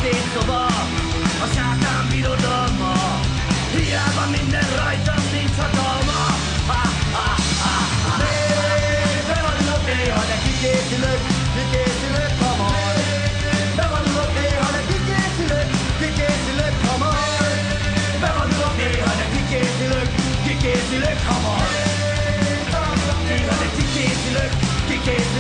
sötét szoba, a sátán birodalma. Hiába minden rajtam nincs hatalma. Ha, ha, ha, ha. Bevadulok néha, de kikészülök hamar. Bevadulok néha, de kikészülök hamar. Bevadulok néha, de kikészülök hamar. Néha, de kikészülök